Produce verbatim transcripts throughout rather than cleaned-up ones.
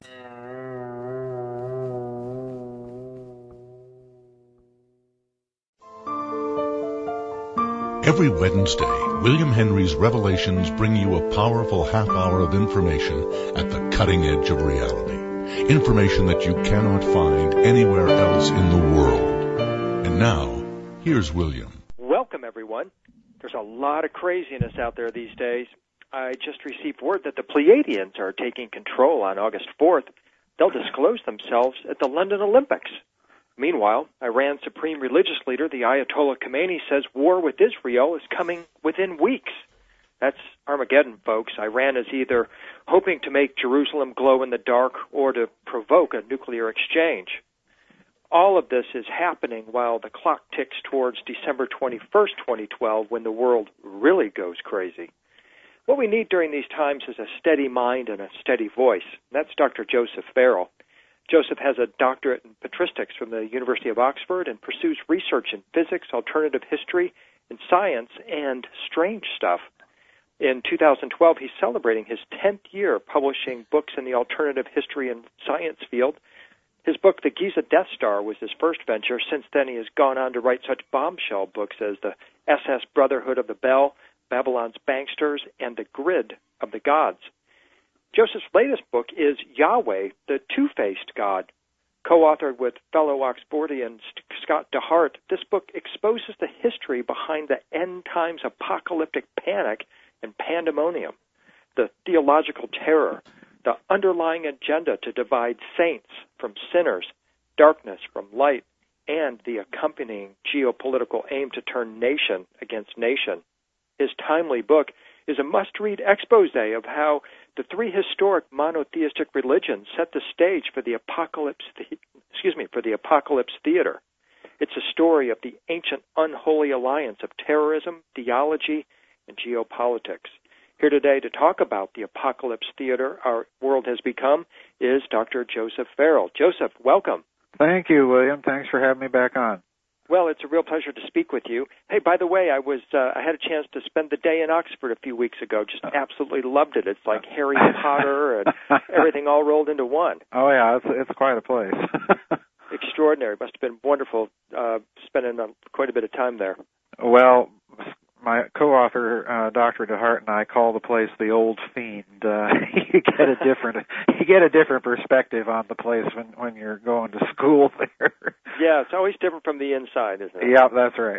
Every Wednesday, William Henry's Revelations bring you a powerful half hour of information at the cutting edge of reality. Information that you cannot find anywhere else in the world. And now, here's William. Welcome, everyone. There's a lot of craziness out there these days. I just received word that the Pleiadians are taking control on August fourth. They'll disclose themselves at the London Olympics. Meanwhile, Iran's supreme religious leader, the Ayatollah Khomeini, says war with Israel is coming within weeks. That's Armageddon, folks. Iran is either hoping to make Jerusalem glow in the dark or to provoke a nuclear exchange. All of this is happening while the clock ticks towards December twenty-first, twenty twelve, when the world really goes crazy. What we need during these times is a steady mind and a steady voice. That's Doctor Joseph Farrell. Joseph has a doctorate in patristics from the University of Oxford and pursues research in physics, alternative history, and science, and strange stuff. In two thousand twelve, he's celebrating his tenth year publishing books in the alternative history and science field. His book, The Giza Death Star, was his first venture. Since then, he has gone on to write such bombshell books as the S S Brotherhood of the Bell, Babylon's Banksters, and The Grid of the Gods. Joseph's latest book is Yahweh, the Two-Faced God. Co-authored with fellow Oxfordian Scott DeHart, this book exposes the history behind the end times apocalyptic panic and pandemonium, the theological terror, the underlying agenda to divide saints from sinners, darkness from light, and the accompanying geopolitical aim to turn nation against nation. His timely book is a must-read expose of how the three historic monotheistic religions set the stage for the apocalypse, the, excuse me, for the apocalypse theater. It's a story of the ancient unholy alliance of terrorism, theology, and geopolitics. Here today to talk about the apocalypse theater our world has become is Doctor Joseph Farrell. Joseph, welcome. Thank you, William. Thanks for having me back on. Well, it's a real pleasure to speak with you. Hey, by the way, I was uh, I had a chance to spend the day in Oxford a few weeks ago. Just absolutely loved it. It's like Harry Potter and everything all rolled into one. Oh, yeah, it's it's quite a place. Extraordinary. Must have been wonderful uh, spending uh, quite a bit of time there. Well, my co-author, uh, Doctor DeHart, and I call the place the Old Fiend. Uh, you get a different you get a different perspective on the place when, when you're going to school there. Yeah, it's always different from the inside, isn't it? Yeah, that's right.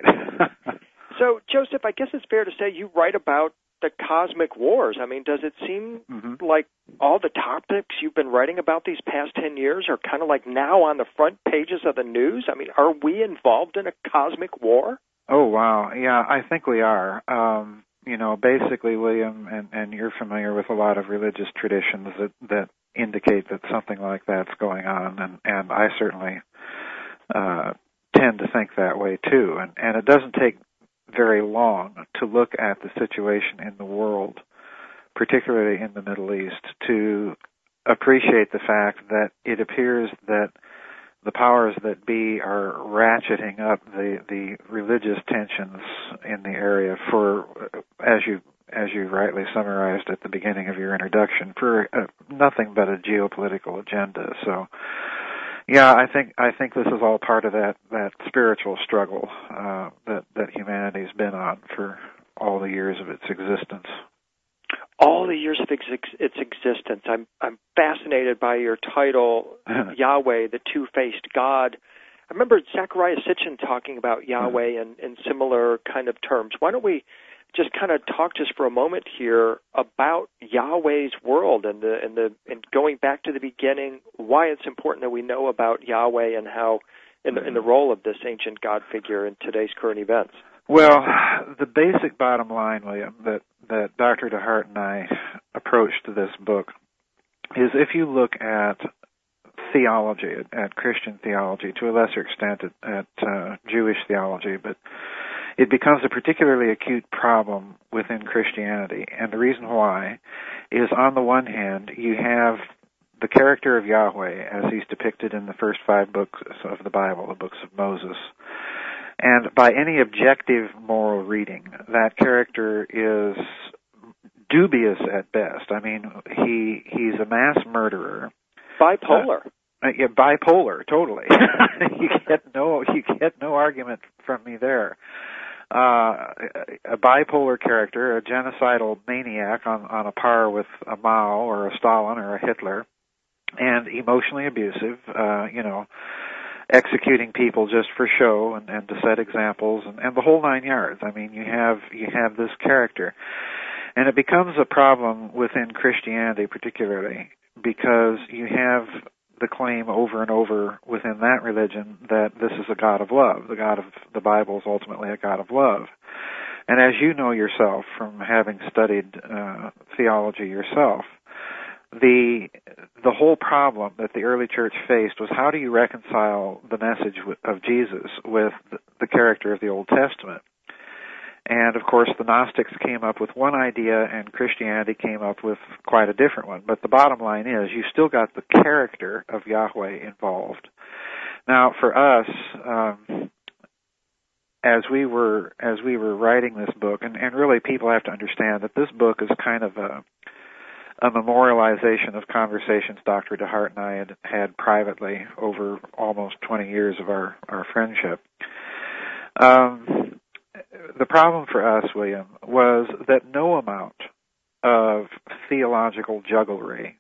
So, Joseph, I guess it's fair to say you write about the cosmic wars. I mean, does it seem mm-hmm. like all the topics you've been writing about these past ten years are kind of like now on the front pages of the news? I mean, are we involved in a cosmic war? Oh, wow. Yeah, I think we are. Um, you know, basically, William, and, and you're familiar with a lot of religious traditions that, that indicate that something like that's going on, and, and I certainly uh, tend to think that way, too. And, and it doesn't take very long to look at the situation in the world, particularly in the Middle East, to appreciate the fact that it appears that the powers that be are ratcheting up the, the religious tensions in the area for, as you as you rightly summarized at the beginning of your introduction, for uh, nothing but a geopolitical agenda. So, yeah, I think I think this is all part of that, that spiritual struggle uh, that that humanity's been on for all the years of its existence. All the years of ex- its existence. I'm I'm fascinated by your title, Yahweh, the Two-Faced God. I remember Zecharia Sitchin talking about Yahweh in, in similar kind of terms. Why don't we just kind of talk just for a moment here about Yahweh's world and the and the and going back to the beginning, why it's important that we know about Yahweh and how in the, in the role of this ancient God figure in today's current events. Well, the basic bottom line, William, that, that Doctor DeHart and I approached to this book is if you look at theology, at, at Christian theology, to a lesser extent at, at uh, Jewish theology, but it becomes a particularly acute problem within Christianity. And the reason why is, on the one hand, you have the character of Yahweh as he's depicted in the first five books of the Bible, the books of Moses. And by any objective moral reading, that character is dubious at best. I mean, he he's a mass murderer. bipolar. Uh, yeah, bipolar, totally. you get no, you get no argument from me there. Uh, a bipolar character, a genocidal maniac on, on a par with a Mao or a Stalin or a Hitler, and emotionally abusive, uh, you know, executing people just for show and, and to set examples and, and the whole nine yards. I mean, you have you have this character. And it becomes a problem within Christianity particularly because you have the claim over and over within that religion that this is a God of love. The God of the Bible is ultimately a God of love. And as you know yourself from having studied uh, theology yourself, the the whole problem that the early church faced was how do you reconcile the message of Jesus with the character of the Old Testament? And, of course, the Gnostics came up with one idea and Christianity came up with quite a different one. But the bottom line is you still got the character of Yahweh involved. Now, for us, um, as we were as we were writing this book, and, and really people have to understand that this book is kind of a, a memorialization of conversations Doctor DeHart and I had had privately over almost twenty years of our, our friendship. Um The problem for us, William, was that no amount of theological jugglery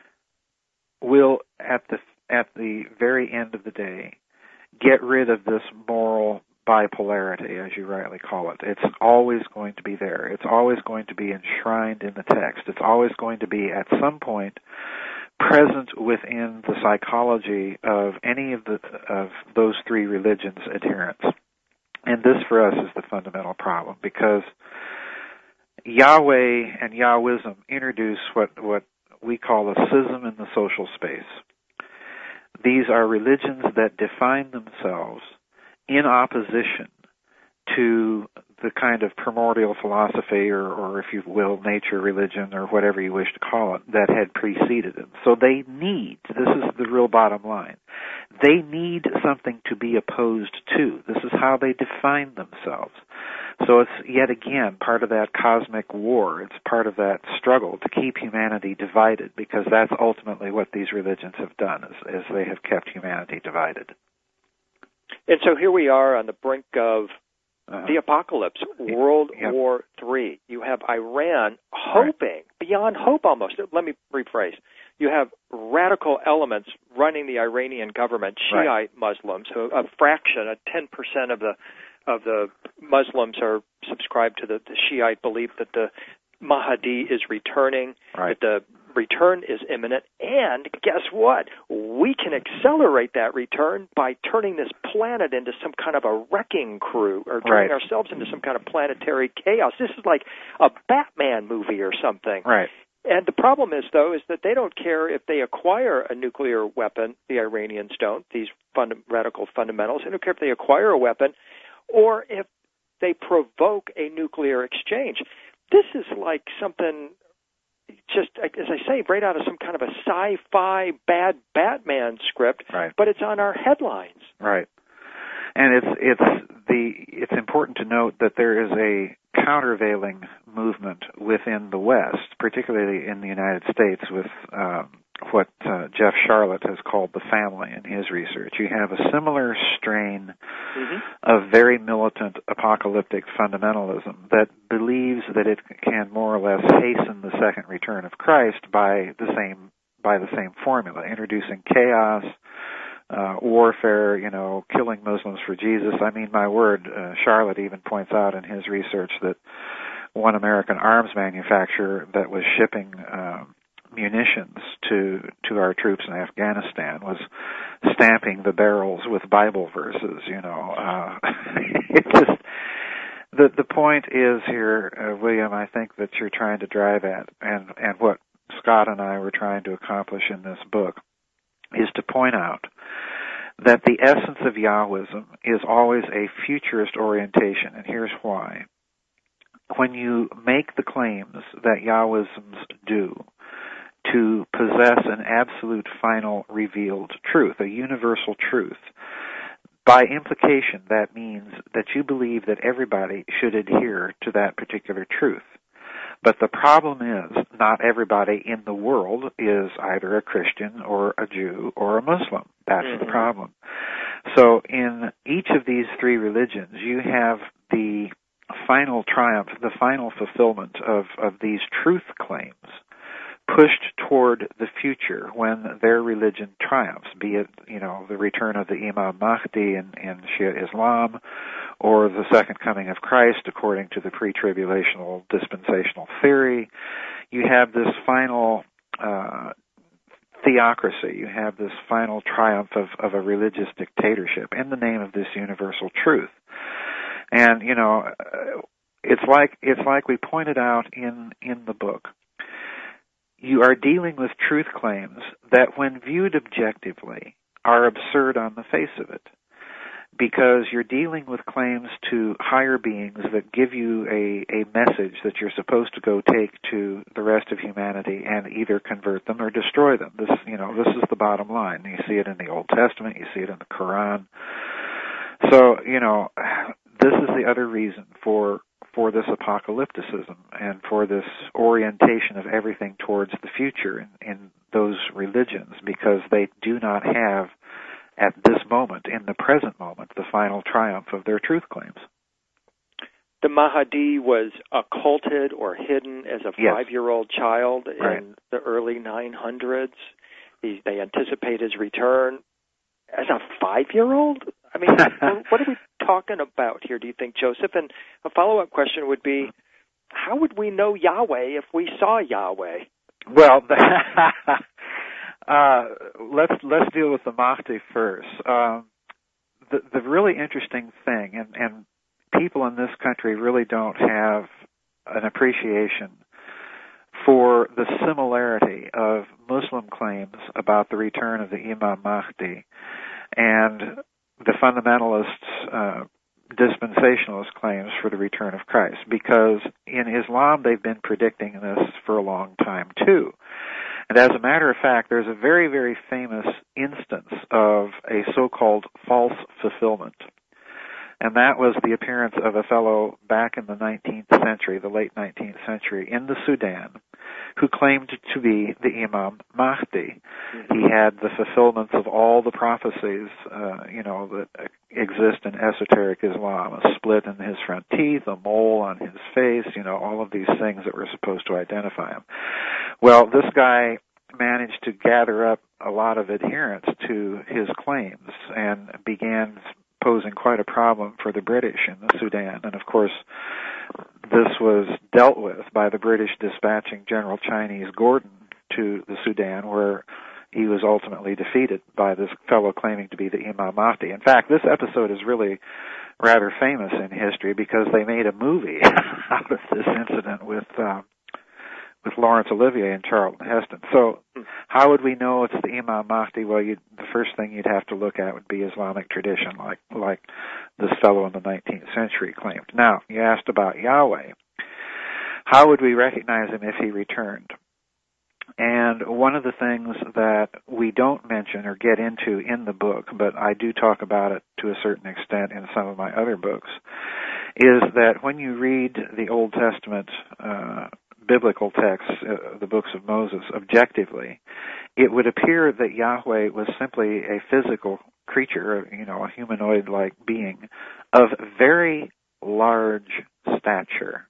will, at the at the very end of the day, get rid of this moral bipolarity, as you rightly call it. It's always going to be there. It's always going to be enshrined in the text. It's always going to be, at some point, present within the psychology of any of the of those three religions' adherents. And this, for us, is the fundamental problem, because Yahweh and Yahwism introduce what, what we call a schism in the social space. These are religions that define themselves in opposition to the kind of primordial philosophy, or, or if you will, nature religion, or whatever you wish to call it, that had preceded them. So they need, this is the real bottom line, they need something to be opposed to. This is how they define themselves. So it's, yet again, part of that cosmic war. It's part of that struggle to keep humanity divided, because that's ultimately what these religions have done, is, is they have kept humanity divided. And so here we are on the brink of Uh, the apocalypse, World yep. War Three. You have Iran hoping, right. beyond hope almost, let me rephrase, you have radical elements running the Iranian government, Shiite right. Muslims, who a fraction, a ten percent of the of the Muslims are subscribed to the, the Shiite belief that the Mahdi is returning, right. that the return is imminent, and guess what? We can accelerate that return by turning this planet into some kind of a wrecking crew, or turning right. ourselves into some kind of planetary chaos. This is like a Batman movie or something. Right. And the problem is, though, is that they don't care if they acquire a nuclear weapon, the Iranians don't, these fund- radical fundamentals. They don't care if they acquire a weapon or if they provoke a nuclear exchange. This is like something, just, as I say, right out of some kind of a sci-fi bad Batman script, right. but it's on our headlines. Right. And it's it's the it's important to note that there is a countervailing movement within the West, particularly in the United States, with um, what uh, Jeff Sharlet has called the family in his research. You have a similar strain mm-hmm. of very militant apocalyptic fundamentalism that believes that it can more or less hasten the second return of Christ by the same by the same formula, introducing chaos, Uh, warfare, you know, killing Muslims for Jesus. I mean, my word, uh, Charlotte even points out in his research that one American arms manufacturer that was shipping uh, munitions to to our troops in Afghanistan was stamping the barrels with Bible verses, you know. Uh, it's just, the, the point is here, uh, William, I think that you're trying to drive at, and, and what Scott and I were trying to accomplish in this book, is to point out that the essence of Yahwism is always a futurist orientation, and here's why. When you make the claims that Yahwisms do to possess an absolute final revealed truth, a universal truth, by implication that means that you believe that everybody should adhere to that particular truth. But the problem is, not everybody in the world is either a Christian or a Jew or a Muslim. That's mm-hmm. the problem. So in each of these three religions, you have the final triumph, the final fulfillment of, of these truth claims pushed toward the future when their religion triumphs, be it, you know, the return of the Imam Mahdi in, in Shia Islam, or the second coming of Christ according to the pre-tribulational dispensational theory. You have this final uh, theocracy. You have this final triumph of, of a religious dictatorship in the name of this universal truth. And, you know, it's like it's like we pointed out in, in the book. You are dealing with truth claims that, when viewed objectively, are absurd on the face of it, because you're dealing with claims to higher beings that give you a, a message that you're supposed to go take to the rest of humanity and either convert them or destroy them. This, you know, this is the bottom line. You see it in the Old Testament. You see it in the Quran. So, you know, this is the other reason for for this apocalypticism and for this orientation of everything towards the future in, in those religions, because they do not have, at this moment, in the present moment, the final triumph of their truth claims. The Mahdi was occulted or hidden as a yes. five-year-old child right. in the early nine hundreds. He, they anticipate his return as a five-year-old? I mean, what are we talking about here, do you think, Joseph? And a follow-up question would be, how would we know Yahweh if we saw Yahweh? Well, uh, let's let's deal with the Mahdi first. Um, the the really interesting thing, and, and people in this country really don't have an appreciation for the similarity of Muslim claims about the return of the Imam Mahdi and the fundamentalists' uh, dispensationalist claims for the return of Christ, because in Islam they've been predicting this for a long time too. And as a matter of fact, there's a very, very famous instance of a so-called false fulfillment. And that was the appearance of a fellow back in the nineteenth century, the late nineteenth century, in the Sudan, who claimed to be the Imam Mahdi. Mm-hmm. He had the fulfillments of all the prophecies, uh, you know, that exist in esoteric Islam, a split in his front teeth, a mole on his face, you know, all of these things that were supposed to identify him. Well, this guy managed to gather up a lot of adherents to his claims and began posing quite a problem for the British in the Sudan. And of course, this was dealt with by the British dispatching General Chinese Gordon to the Sudan, where he was ultimately defeated by this fellow claiming to be the Imam Mahdi. In fact, this episode is really rather famous in history because they made a movie out of this incident with uh, with Laurence Olivier and Charlton Heston. So how would we know it's the Imam Mahdi? Well, you'd, the first thing you'd have to look at would be Islamic tradition, like like this fellow in the nineteenth century claimed. Now, you asked about Yahweh. How would we recognize him if he returned? And one of the things that we don't mention or get into in the book, but I do talk about it to a certain extent in some of my other books, is that when you read the Old Testament uh, biblical texts, uh, the books of Moses, objectively, it would appear that Yahweh was simply a physical creature, you know, a humanoid-like being of very large stature.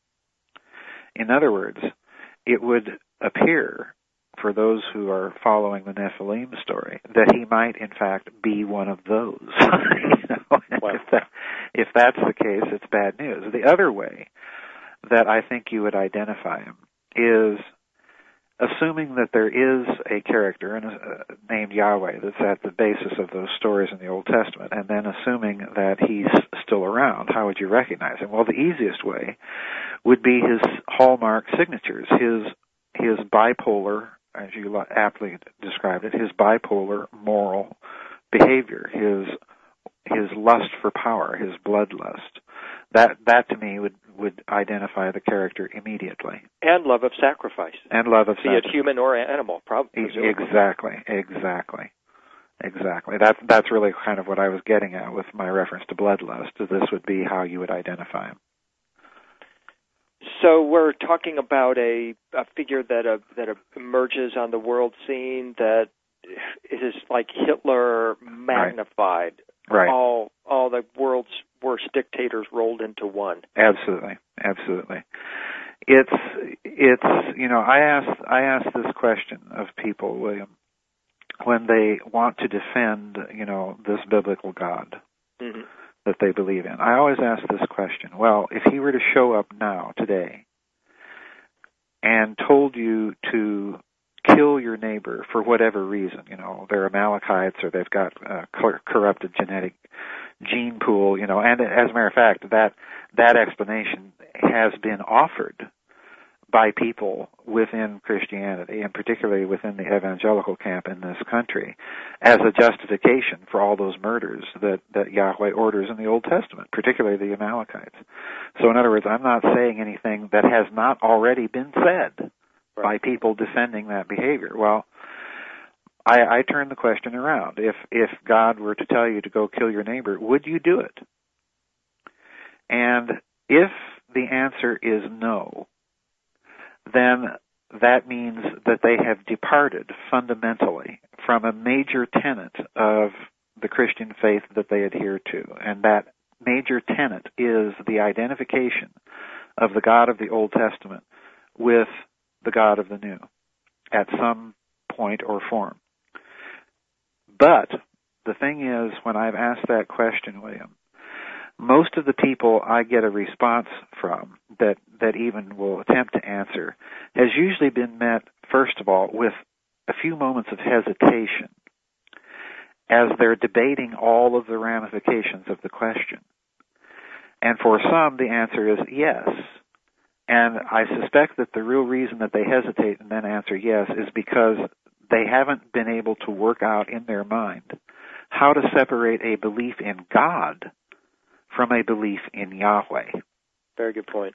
In other words, it would appear, for those who are following the Nephilim story, that he might, in fact, be one of those. you know? Wow. if, that, if that's the case, it's bad news. The other way that I think you would identify him is assuming that there is a character uh, named Yahweh that's at the basis of those stories in the Old Testament, and then assuming that he's still around. How would you recognize him? Well, the easiest way would be his hallmark signatures, his his bipolar, as you aptly described it, his bipolar moral behavior, his his lust for power, his bloodlust. That that to me would, would identify the character immediately. And love of sacrifice. And love of Be sacrifice. Be it human or animal, probably. Exactly, exactly, exactly. That's that's really kind of what I was getting at with my reference to bloodlust. This would be how you would identify him. So we're talking about a, a figure that uh, that emerges on the world scene that is like Hitler magnified. Right. All all the world's worst dictators rolled into one. Absolutely, absolutely. It's it's you know I ask I ask this question of people, William, when they want to defend you know this biblical God Mm-hmm. that they believe in. I always ask this question. Well, if he were to show up now, today, and told you to kill your neighbor for whatever reason, you know, they're Amalekites or they've got a corrupted genetic gene pool, you know, and as a matter of fact, that that explanation has been offered by people within Christianity, and particularly within the evangelical camp in this country, as a justification for all those murders that, that Yahweh orders in the Old Testament, particularly the Amalekites. So in other words, I'm not saying anything that has not already been said by people defending that behavior. Well, I, I turn the question around. If if God were to tell you to go kill your neighbor, would you do it? And if the answer is no, then that means that they have departed fundamentally from a major tenet of the Christian faith that they adhere to. And that major tenet is the identification of the God of the Old Testament with the God of the New at some point or form. But the thing is, when I've asked that question, William, most of the people I get a response from that, that even will attempt to answer has usually been met, first of all, with a few moments of hesitation as they're debating all of the ramifications of the question. And for some, the answer is yes. And I suspect that the real reason that they hesitate and then answer yes is because they haven't been able to work out in their mind how to separate a belief in God from a belief in Yahweh. Very good point.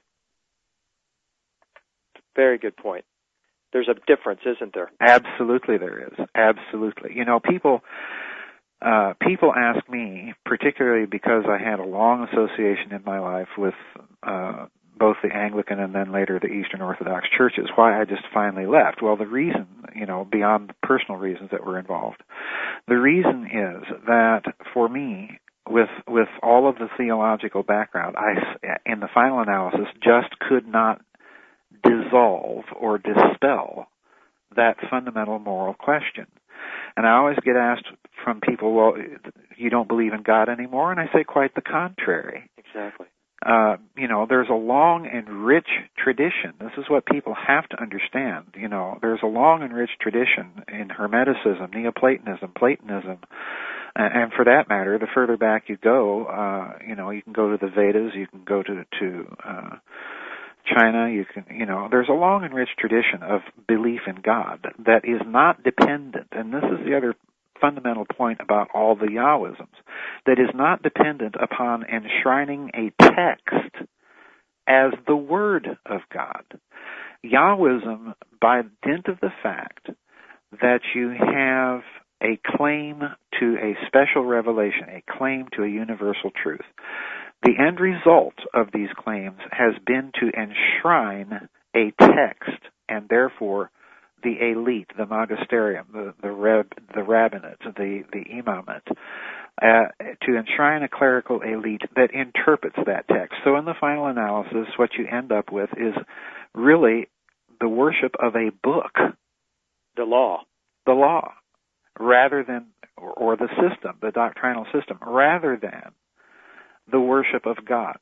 Very good point. There's a difference, isn't there? Absolutely there is. Absolutely. You know, people uh, people ask me, particularly because I had a long association in my life with uh, both the Anglican and then later the Eastern Orthodox churches, why I just finally left. Well, the reason, you know, beyond the personal reasons that were involved, the reason is that for me, with with all of the theological background, I, in the final analysis, just could not dissolve or dispel that fundamental moral question. And I always get asked from people, well, you don't believe in God anymore? And I say quite the contrary. Exactly. Uh, you know, there's a long and rich tradition. This is what people have to understand. You know, there's a long and rich tradition in Hermeticism, Neoplatonism, Platonism, and for that matter, the further back you go, uh, you know, you can go to the Vedas, you can go to to uh, China, you can, you know, there's a long and rich tradition of belief in God that is not dependent, and this is the other fundamental point about all the Yahwisms, that is not dependent upon enshrining a text as the Word of God. Yahwism, by dint of the fact that you have a claim to a special revelation, a claim to a universal truth, the end result of these claims has been to enshrine a text, and therefore the elite, the magisterium, the the, reb, the rabbinate, the the imamate, uh, to enshrine a clerical elite that interprets that text. So in the final analysis, what you end up with is really the worship of a book, the law, the law, rather than or, or the system, the doctrinal system, rather than the worship of God.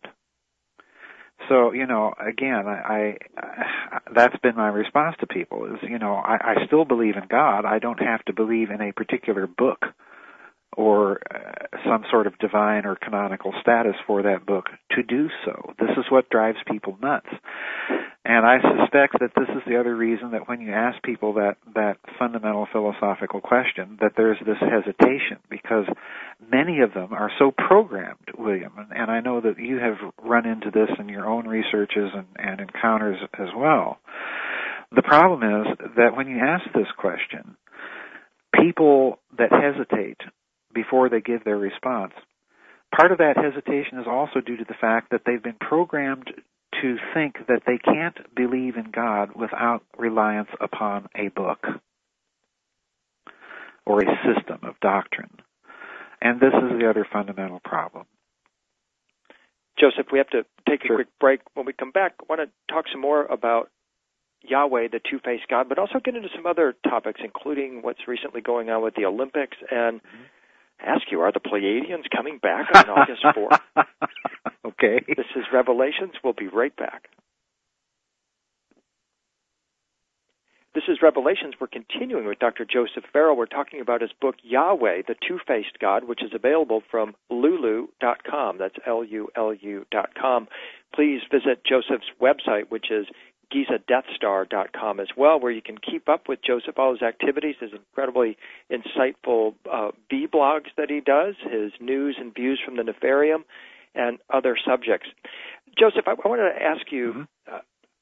So, you know, again, I, I that's been my response to people is, you know, I, I still believe in God. I don't have to believe in a particular book or uh, some sort of divine or canonical status for that book to do so. This is what drives people nuts. And I suspect that this is the other reason that when you ask people that, that fundamental philosophical question, that there's this hesitation, because many of them are so programmed, William, and, and I know that you have run into this in your own researches and, and encounters as well. The problem is that when you ask this question, people that hesitate before they give their response, part of that hesitation is also due to the fact that they've been programmed to think that they can't believe in God without reliance upon a book or a system of doctrine. And this is the other fundamental problem. Joseph, we have to take a Sure. quick break. When we come back, I want to talk some more about Yahweh, the two-faced God, but also get into some other topics, including what's recently going on with the Olympics, and ask you, are the Pleiadians coming back on August fourth? Okay. This is Revelations. We'll be right back. This is Revelations. We're continuing with Doctor Joseph Farrell. We're talking about his book, Yahweh, the Two-Faced God, which is available from lulu dot com. That's L U L U dot com. Please visit Joseph's website, which is giza death star dot com as well, where you can keep up with Joseph, all his activities, his incredibly insightful uh, V-blogs that he does, his news and views from the Nefarium, and other subjects. Joseph, I, I wanted to ask you, mm-hmm. uh,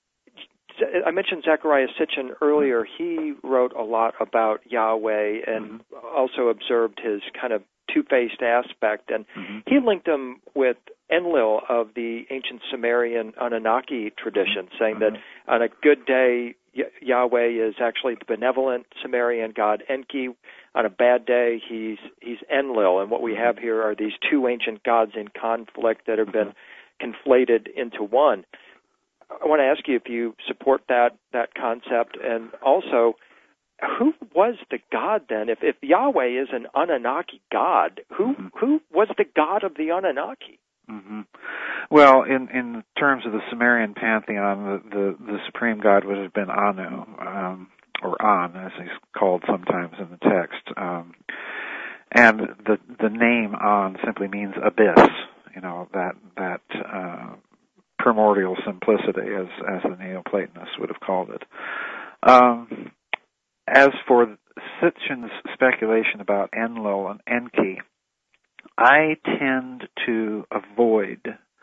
I mentioned Zechariah Sitchin earlier. He wrote a lot about Yahweh and mm-hmm. also observed his kind of two-faced aspect, and mm-hmm. he linked him with Enlil of the ancient Sumerian Anunnaki tradition, mm-hmm. saying that on a good day, y- Yahweh is actually the benevolent Sumerian god Enki. On a bad day, he's he's Enlil, and what we have here are these two ancient gods in conflict that have been conflated into one. I want to ask you if you support that that concept, and also, who was the god then? If if Yahweh is an Anunnaki god, who mm-hmm. who was the god of the Anunnaki? Mm-hmm. Well, in in terms of the Sumerian pantheon, the the, the supreme god would have been Anu, um, or An, as he's called sometimes in the text, um, and the the name An simply means abyss. You know, that that. Uh, primordial simplicity, as as the Neoplatonists would have called it. Um, as for Sitchin's speculation about Enlil and Enki, I tend to avoid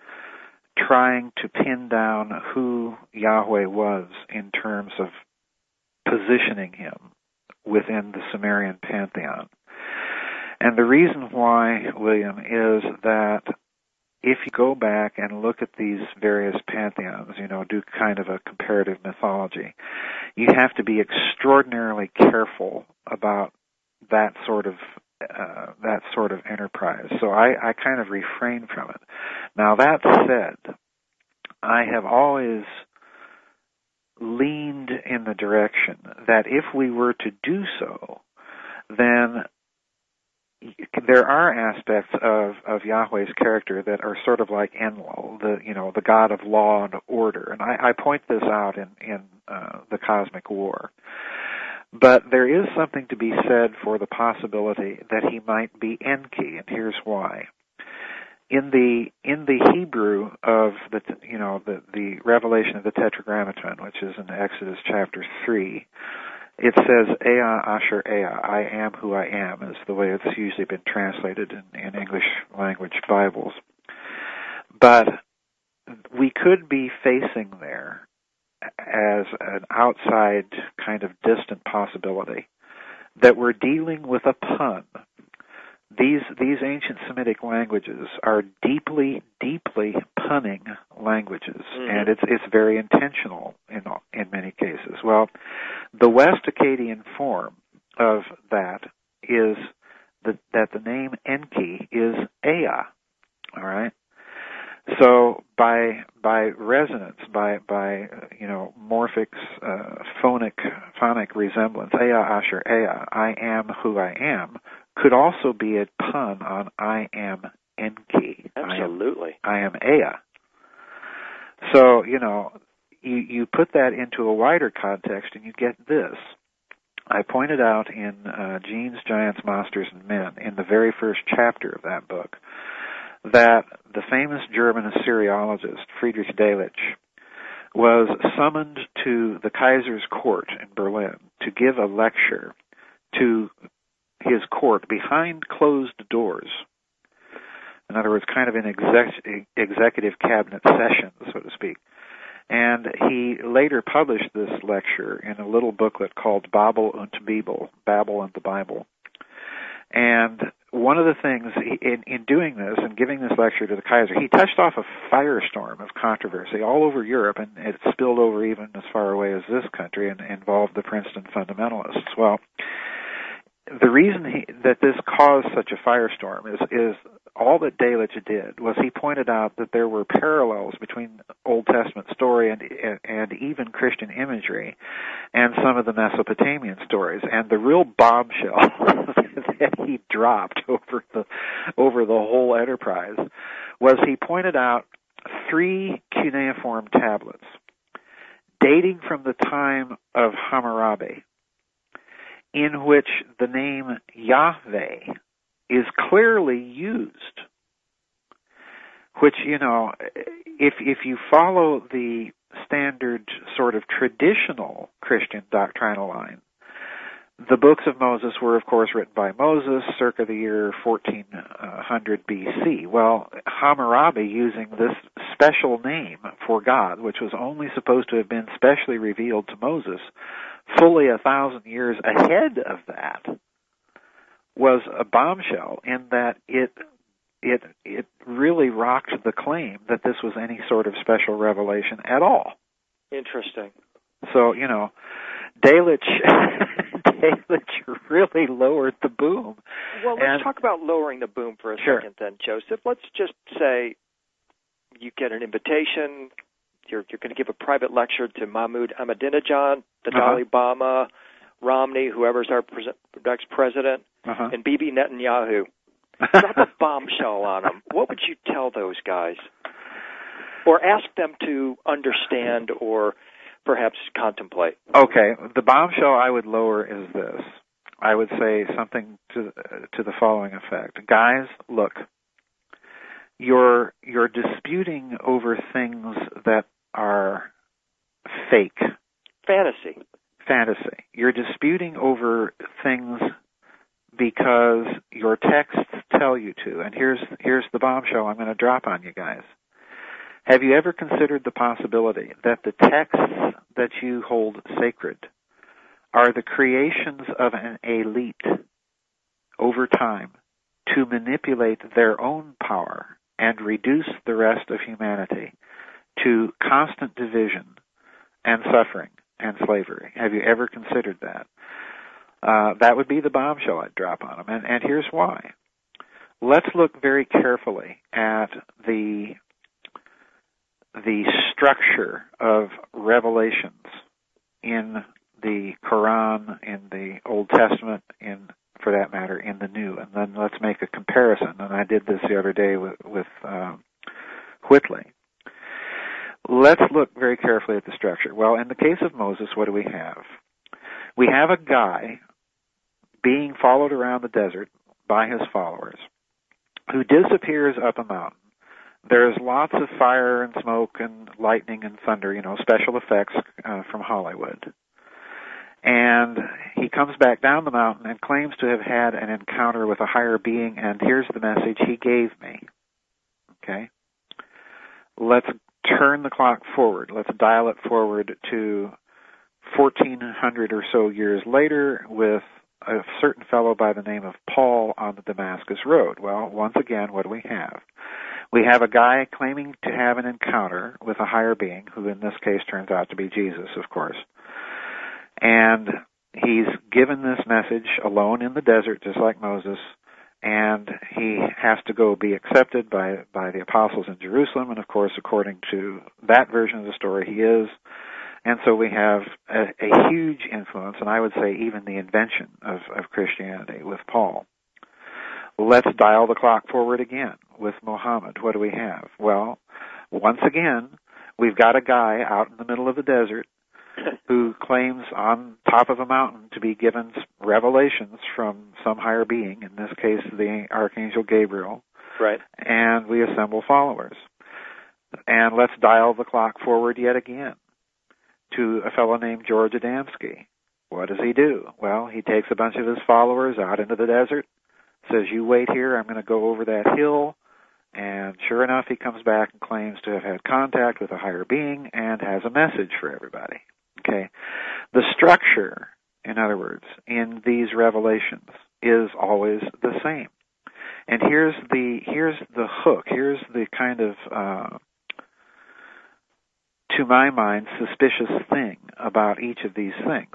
trying to pin down who Yahweh was in terms of positioning him within the Sumerian pantheon. And the reason why, William, is that if you go back and look at these various pantheons, you know, do kind of a comparative mythology, you have to be extraordinarily careful about that sort of uh, that sort of enterprise. So I, I kind of refrain from it. Now, that said, I have always leaned in the direction that if we were to do so, then there are aspects of, of Yahweh's character that are sort of like Enlil, the you know the god of law and order, and I, I point this out in in uh, the Cosmic War. But there is something to be said for the possibility that he might be Enki, and here's why. In the in the Hebrew of the you know the the revelation of the Tetragrammaton, which is in Exodus chapter three. It says, Ea Asher Ea, I am who I am, is the way it's usually been translated in, in English language Bibles. But we could be facing there as an outside kind of distant possibility that we're dealing with a pun. These these ancient Semitic languages are deeply, deeply punning languages, mm-hmm. and it's it's very intentional in in many cases. Well, the West Akkadian form of that is the, that the name Enki is Ea. All right. So by by resonance, by by you know morphic uh, phonic phonic resemblance, Ea Asher Ea, I am who I am, could also be a pun on I am Enki. Absolutely. I am, I am Ea. So, you know, you, you put that into a wider context and you get this. I pointed out in uh, Genes, Giants, Monsters, and Men, in the very first chapter of that book, that the famous German Assyriologist Friedrich Delitzsch was summoned to the Kaiser's court in Berlin to give a lecture to his court behind closed doors. In other words, kind of an exec- executive cabinet session, so to speak. And he later published this lecture in a little booklet called Babel und Bibel, Babel and the Bible. And one of the things in, in doing this and giving this lecture to the Kaiser, he touched off a firestorm of controversy all over Europe, and it spilled over even as far away as this country and involved the Princeton fundamentalists. Well, the reason he, that this caused such a firestorm is, is all that Delitzsch did was he pointed out that there were parallels between Old Testament story and, and even Christian imagery and some of the Mesopotamian stories. And the real bombshell that he dropped over the over the whole enterprise was he pointed out three cuneiform tablets dating from the time of Hammurabi, in which the name Yahweh is clearly used, which, you know, if if you follow the standard sort of traditional Christian doctrinal line, the books of Moses were, of course, written by Moses circa the year fourteen hundred B C. Well, Hammurabi, using this special name for God, which was only supposed to have been specially revealed to Moses, fully a thousand years ahead of that, was a bombshell in that it it it really rocked the claim that this was any sort of special revelation at all. Interesting. So, you know, Delitzsch, Delitzsch really lowered the boom. Well, let's and, talk about lowering the boom for a sure. second then, Joseph. Let's just say you get an invitation, you're, you're going to give a private lecture to Mahmoud Ahmadinejad, the uh-huh. Dalai Lama, Romney, whoever's our pres- next president, uh-huh. and Bibi Netanyahu. Drop a bombshell on them. What would you tell those guys? Or ask them to understand or perhaps contemplate? Okay, the bombshell I would lower is this. I would say something to to the following effect. Guys, look, you're you're disputing over things that are fake. Fantasy. Fantasy. You're disputing over things because your texts tell you to. And here's here's the bombshell I'm going to drop on you guys. Have you ever considered the possibility that the texts that you hold sacred are the creations of an elite over time to manipulate their own power and reduce the rest of humanity to constant division and suffering and slavery? Have you ever considered that? Uh, that would be the bombshell I'd drop on them. And, and here's why. Let's look very carefully at the the structure of revelations in the Quran, in the Old Testament, in, for that matter, in the New. And then let's make a comparison. And I did this the other day with, with um, Whitley. Let's look very carefully at the structure. Well, in the case of Moses, what do we have? We have a guy being followed around the desert by his followers who disappears up a mountain. There's lots of fire and smoke and lightning and thunder, you know, special effects uh, from Hollywood. And he comes back down the mountain and claims to have had an encounter with a higher being, and here's the message he gave me. Okay? Let's turn the clock forward. Let's dial it forward to fourteen hundred or so years later with a certain fellow by the name of Paul on the Damascus Road. Well, once again, what do we have? We have a guy claiming to have an encounter with a higher being, who in this case turns out to be Jesus, of course. And he's given this message alone in the desert, just like Moses, and he has to go be accepted by, by the apostles in Jerusalem, and of course, according to that version of the story, he is. And so we have a, a huge influence, and I would say even the invention of, of Christianity with Paul. Let's dial the clock forward again with Muhammad. What do we have? Well, once again, we've got a guy out in the middle of the desert who claims on top of a mountain to be given revelations from some higher being, in this case the Archangel Gabriel. Right. And we assemble followers. And let's dial the clock forward yet again to a fellow named George Adamski. What does he do? Well, he takes a bunch of his followers out into the desert, says, you wait here, I'm going to go over that hill, and sure enough, he comes back and claims to have had contact with a higher being and has a message for everybody. Okay? The structure, in other words, in these revelations is always the same. And here's the here's the hook. Here's the kind of, uh, to my mind, suspicious thing about each of these things.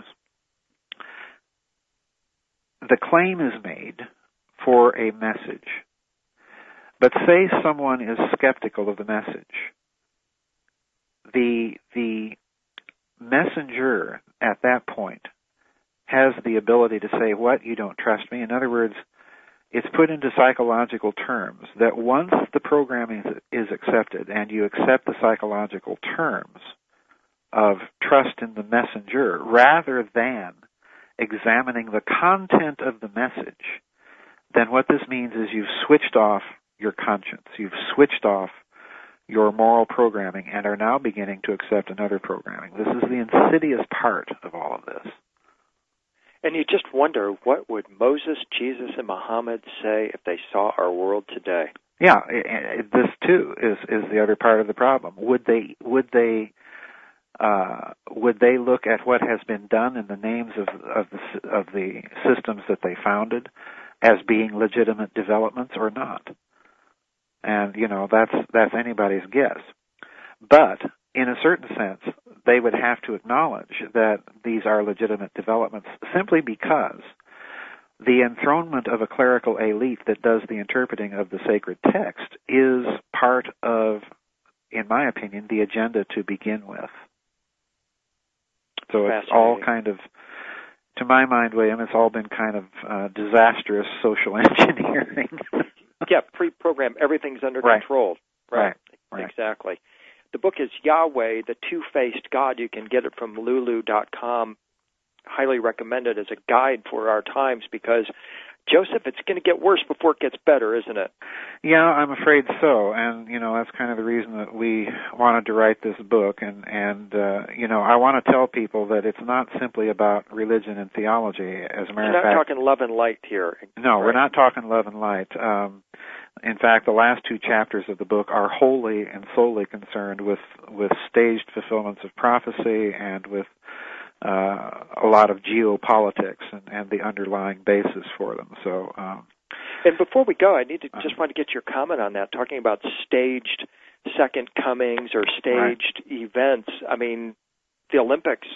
The claim is made for a message, but say someone is skeptical of the message. The the messenger at that point has the ability to say, what, you don't trust me? In other words, it's put into psychological terms that once the programming is accepted and you accept the psychological terms of trust in the messenger, rather than examining the content of the message, then what this means is you've switched off your conscience. You've switched off your moral programming and are now beginning to accept another programming. This is the insidious part of all of this. And you just wonder, what would Moses, Jesus, and Muhammad say if they saw our world today? Yeah, this too is is the other part of the problem. Would they would they uh, would they look at what has been done in the names of of the of the systems that they founded as being legitimate developments or not? And you know, that's that's anybody's guess. But in a certain sense, they would have to acknowledge that these are legitimate developments simply because the enthronement of a clerical elite that does the interpreting of the sacred text is part of, in my opinion, the agenda to begin with. So it's all kind of, to my mind, William, it's all been kind of uh, disastrous social engineering. Yeah, pre-programmed. Everything's under right. control. Right. right. Exactly. The book is Yahweh, the Two-Faced God. You can get it from lulu dot com. Highly recommended as a guide for our times because, Joseph, it's going to get worse before it gets better, isn't it? Yeah, I'm afraid so. And, you know, that's kind of the reason that we wanted to write this book. And, and uh, you know, I want to tell people that it's not simply about religion and theology. As a matter We're of fact, not talking love and light here. No, right? We're not talking love and light. Um, in fact, the last two chapters of the book are wholly and solely concerned with, with staged fulfillments of prophecy and with uh, a lot of geopolitics and, and the underlying basis for them. So, um, and before we go, I need to just want to get your comment on that, talking about staged second comings or staged right. events. I mean, the Olympics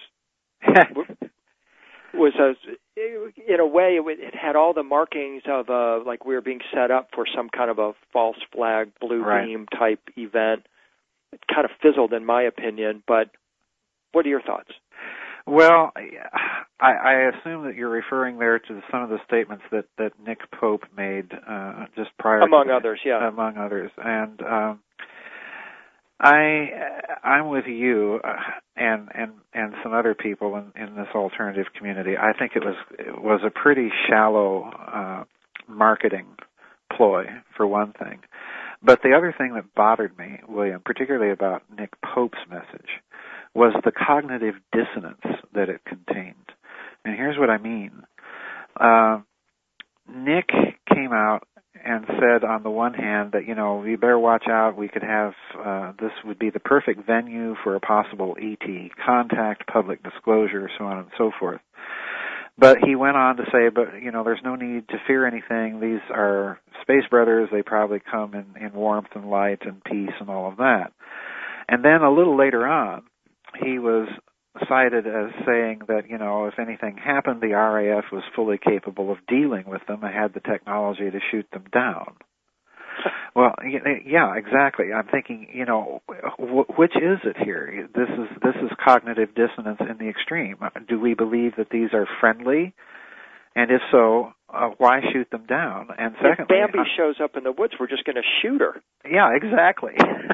was, a, in a way, it had all the markings of a, like we were being set up for some kind of a false flag, blue right. beam type event. It kind of fizzled, in my opinion, but what are your thoughts? Well, I, I assume that you're referring there to some of the statements that, that Nick Pope made uh, just prior among to others, yeah, among others, and um, I I'm with you uh, and and and some other people in, in this alternative community. I think it was it was a pretty shallow uh, marketing ploy, for one thing. But the other thing that bothered me, William, particularly about Nick Pope's message, was the cognitive dissonance that it contained. And here's what I mean. Uh, Nick came out and said, on the one hand, that, you know, we better watch out. We could have, uh, this would be the perfect venue for a possible E T contact, public disclosure, so on and so forth. But he went on to say, but, you know, there's no need to fear anything. These are space brothers. They probably come in, in warmth and light and peace and all of that. And then a little later on, he was cited as saying that, you know, if anything happened, the R A F was fully capable of dealing with them and had the technology to shoot them down. Well, yeah, exactly. I'm thinking, you know, which is it here? This is this is cognitive dissonance in the extreme. Do we believe that these are friendly? And if so, uh, why shoot them down? And secondly, if Bambi uh, shows up in the woods, we're just going to shoot her. Yeah, exactly.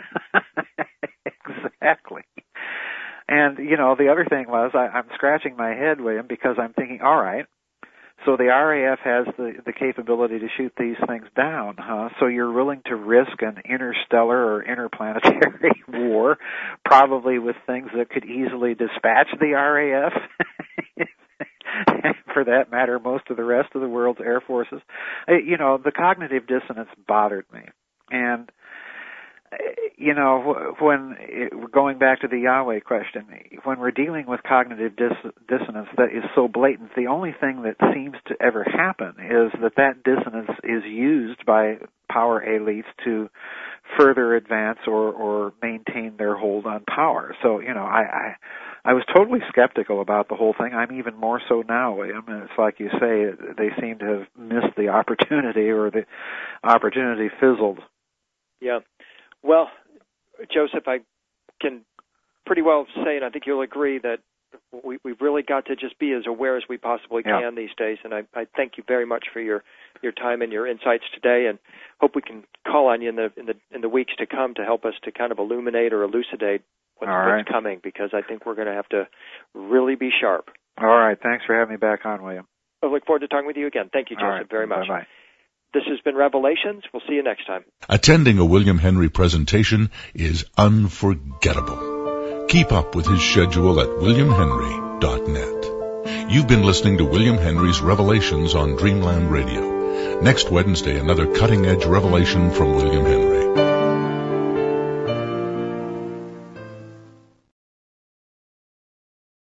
Exactly. And, you know, the other thing was, I, I'm scratching my head, William, because I'm thinking, all right, so the R A F has the, the capability to shoot these things down, huh? So you're willing to risk an interstellar or interplanetary war, probably with things that could easily dispatch the R A F? And for that matter, most of the rest of the world's air forces. You know, the cognitive dissonance bothered me. And you know, when it, going back to the Yahweh question, when we're dealing with cognitive dis- dissonance that is so blatant, the only thing that seems to ever happen is that that dissonance is used by power elites to further advance or, or maintain their hold on power. So, you know, I, I I was totally skeptical about the whole thing. I'm even more so now, William. And it's like you say, they seem to have missed the opportunity, or the opportunity fizzled. Yeah. Well, Joseph, I can pretty well say, and I think you'll agree, that we, we've really got to just be as aware as we possibly can yeah. these days. And I, I thank you very much for your, your time and your insights today, and hope we can call on you in the in the in the weeks to come to help us to kind of illuminate or elucidate what's, right. what's coming, because I think we're going to have to really be sharp. All right. Thanks for having me back on, William. I look forward to talking with you again. Thank you, Joseph, right. very much. Bye-bye. This has been Revelations. We'll see you next time. Attending a William Henry presentation is unforgettable. Keep up with his schedule at william henry dot net. You've been listening to William Henry's Revelations on Dreamland Radio. Next Wednesday, another cutting-edge revelation from William Henry.